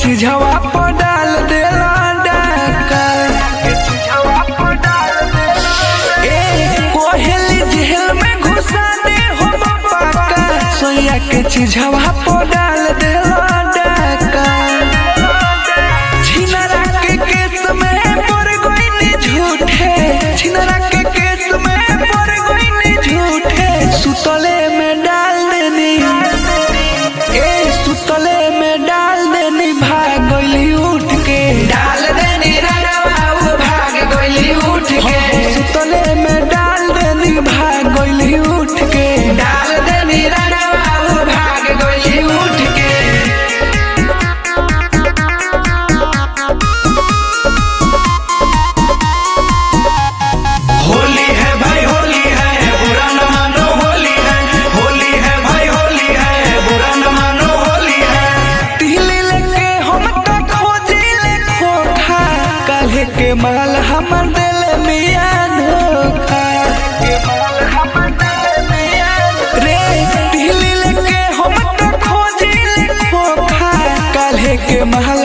चिझवा पर डाल देला डाका। कोहेली जेल में घुसा दे हो पाका, सोया के चिझवा पर डाल देला डाका। छिनरा के केस में पड़ गइनी झूठे, छिनरा के केस में पड़ गइनी झूठे। सुतले में डाल देनी, सुतले में डाल देनी, भाग गइली उठ के, डाल देनी रंगवा भाग गइली उठ के। सुतले में डाल देनी, भाग गइली उठ के, डाल देनी रंगवा भाग गइली उठ के। होली है भाई होली है, बुरा न मानो होली है। होली है भाई होली है, बुरा न मानो होली है। तिली लेके हम तो खोजिले खोखा, काल्हे के माल हमर दिल मिया धोखा। रे तिली लेके हम तो खोजिले खोखा, काल्हे के माल